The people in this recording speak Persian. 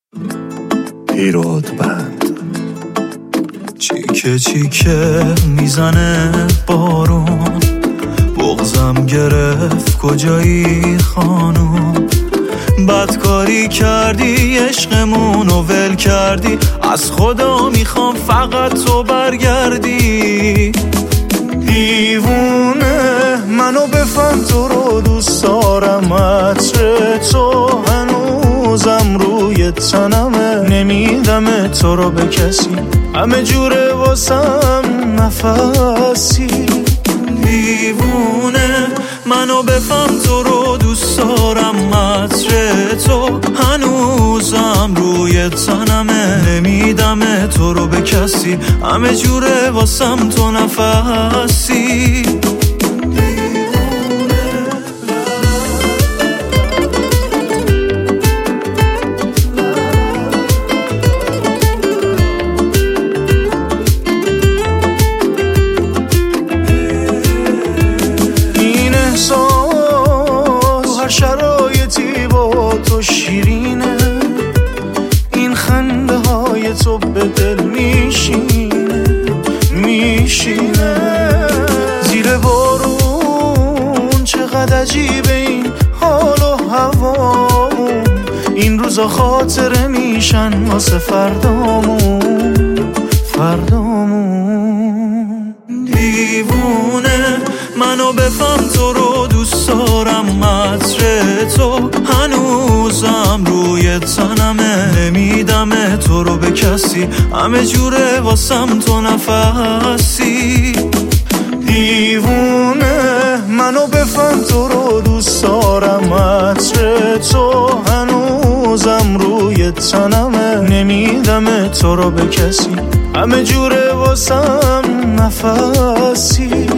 پیرود بند چیکه چیکه میزنه بارون، بغزم گرفت کجایی خانوم، بدکاری کردی عشقمونو ول کردی، از خدا میخوام فقط تو برگردی. دیوونه منو بفهم، تو رو دوست دارم، عطر تو هنوزم روی تنمه، نمیدم تو رو به کسی، همه جوره واسم نفسی. دیوونه منو بفهم، تو رو دوست دارم، عطر تو هنوزم روی تنمه، نمیدم تو رو به کسی، همه جوره واسم تو نفسی. شرایطی با تو شیرینه، این خنده های تو به دل میشینه، زیر بارون چقدر عجیبه این حال و هوامون، این روزا خاطره میشن واسه فردامون. دیوونه منو بفهم، تو رو دوست دارم، عطر تو هنوزم روی تنمه، نمیدم تو رو به کسی، همه جوره واسم تو نفسی. دیوونه منو بفهم، تو رو دوست دارم، عطر تو هنوزم روی تنمه، نمیدم تو رو به کسی، همه جوره واسم نفسی.